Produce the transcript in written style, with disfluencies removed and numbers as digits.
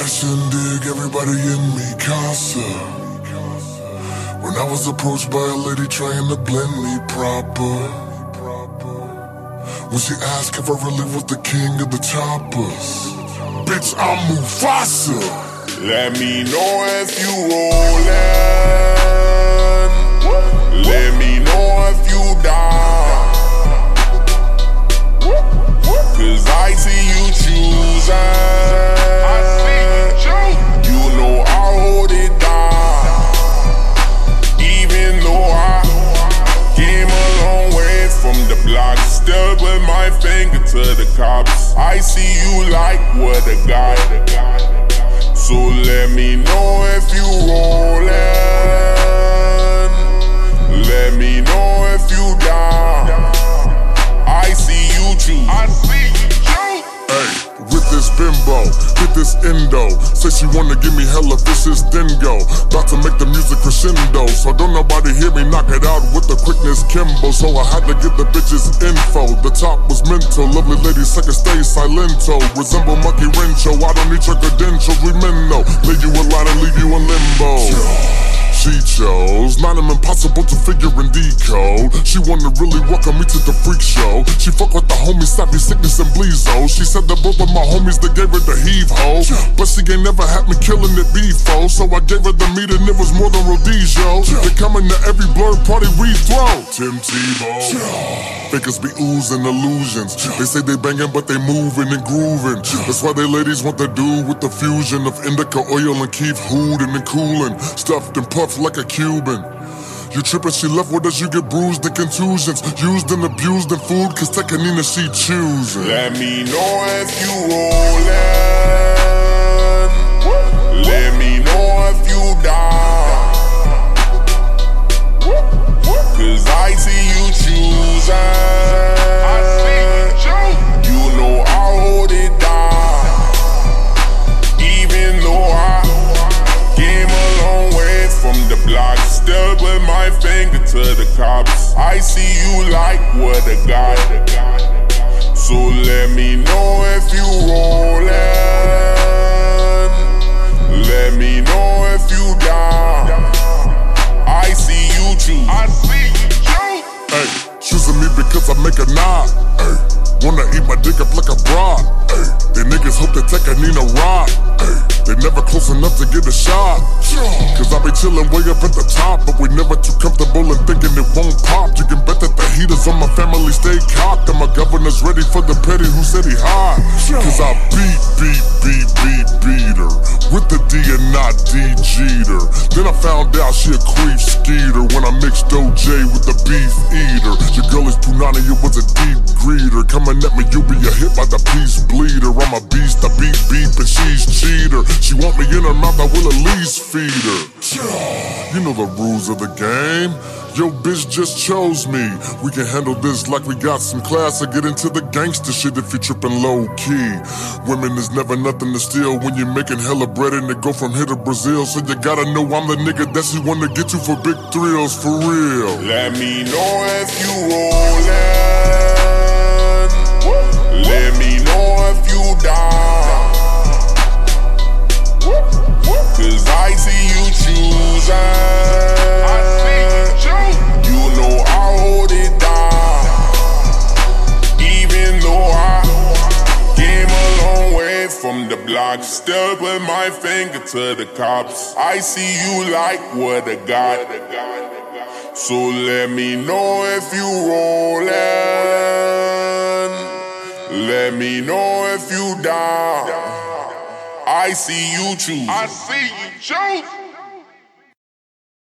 got a shindig, everybody in me casa. When I was approached by a lady trying to blend me proper. When she asked if I really was the king of the choppers. Bitch, I'm Mufasa. Let me know if you rollin'. Let me know if you down. Cause I see you choosing. You know I hold it down. Even though I came a long way from the block, still put my finger to the cops. I see you like what a guy. So let me know if you rollin'. Let me know if you down. I see you choose. Hey, with this bimbo, with this endo. Say she wanna give me hella vicious dingo. About to make the music crescendo. So don't nobody hear me knock it out with the quickness Kimbo. So I had to get the bitches info. The top was mental, lovely lady second stay silento. Resemble Monkey Rencho, I don't need your credentials, we men know. Lay you a line and leave you in limbo. She chose, not impossible to figure and decode. She wanna really welcome me to the freak show. She fuck with the homies, Savvy, Sickness, and Bleezo. She said that both of my homies, they gave her the heave-ho. But she ain't never had me killing it before. So I gave her the meat and it was more than Rhodesia. They coming to every blurred party we throw. Tim Tebow. Fakers be oozing illusions. They say they banging, but they moving and grooving. That's why they ladies want the dude with the fusion of indica oil and Keith Hoodin and coolin', stuffed and puffed like a Cuban. You trippin', she left with us, you get bruised and contusions. Used and abused in food, cause Tekanina she choosing. Let me know if you rollin'. Let me know if you down. Cause I see you choosing. You know I hold it down. Even though I came a long way from the block, still put my finger to the cops. I see you like what a guy. So let me know if you rollin'. Let me know if you down. I see you choose. Hey, choosing me because I make a nod. Hey, wanna eat my dick up like a broad. Hey, they niggas hope they take a Nina ride. Hey, they never close enough to get a shot. Cause I be chillin' way up at the top, but we never too comfortable and thinking it won't pop. You can bet that the heaters on my family stay cocked, and my governor's ready for the petty who said he hot. Cause I beat her with the D and not D-Jeter. Then I found out she a queef skeeter when I mixed OJ with the beef eater. Your girl is Punani, you was a deep greeter. Coming at me, you be a hit by the peace bleeder. I'm a beast, I beat beep and she's cheater. She want me in her mouth, I will at least feed her. You know the rules of the game. Yo, bitch just chose me. We can handle this like we got some class, or get into the gangster shit if you trippin' low key. Women is never nothing to steal when you're making hella bread and it go from here to Brazil. So you gotta know I'm the nigga that she wanna get you for big thrills, for real. Let me know if you rollin'. Let me know if you down. Cause I see you choosing. You know I hold it down. Even though I came a long way from the block, still put my finger to the cops. I see you like what I got. So let me know if you rollin'. Let me know if you down. I see you choose.